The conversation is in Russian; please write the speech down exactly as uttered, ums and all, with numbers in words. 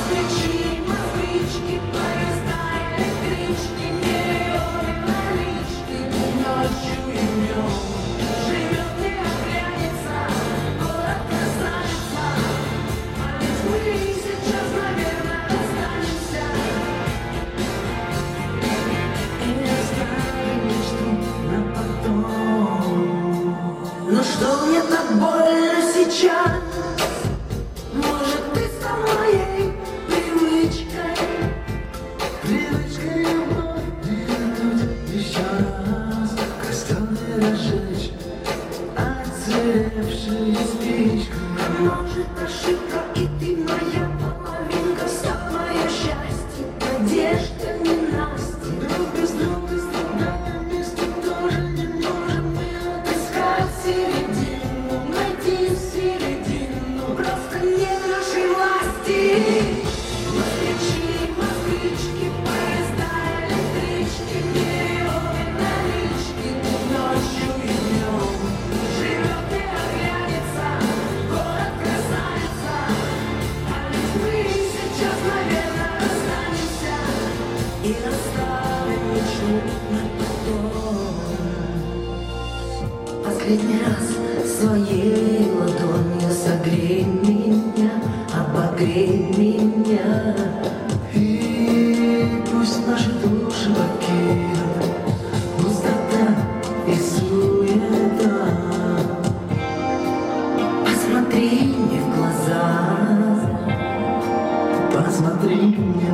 Москвичи, москвички, поезда, электрички, миллионы налички, ночью и днем живет и оглянется город красавица. А ведь мы сейчас, наверное, расстанемся и оставим мечту на потом. Но что мне так больно сейчас? Может, ты стал моей привычкой, привычкой вновь вернуть еще раз костер разжечь отсыревшие спичкой. А может, ошибка, и ты моя половинка, самое счастье, надежда, ненастье. Друг без друга с другая вместе тоже не можем мы отыскать середину, найти середину, просто не в нашей власти. Москвичи, москвички, поезда, электрички, миллионы налички, ночью и днем живет и оглянется город красавица. А ведь мы сейчас, наверное, расстанемся и оставим мечту на потом. Последний раз своей ладонью согрей меня, обогрей меня, и пусть наши души покинут пустота и суета. Посмотри мне в глаза, посмотри мне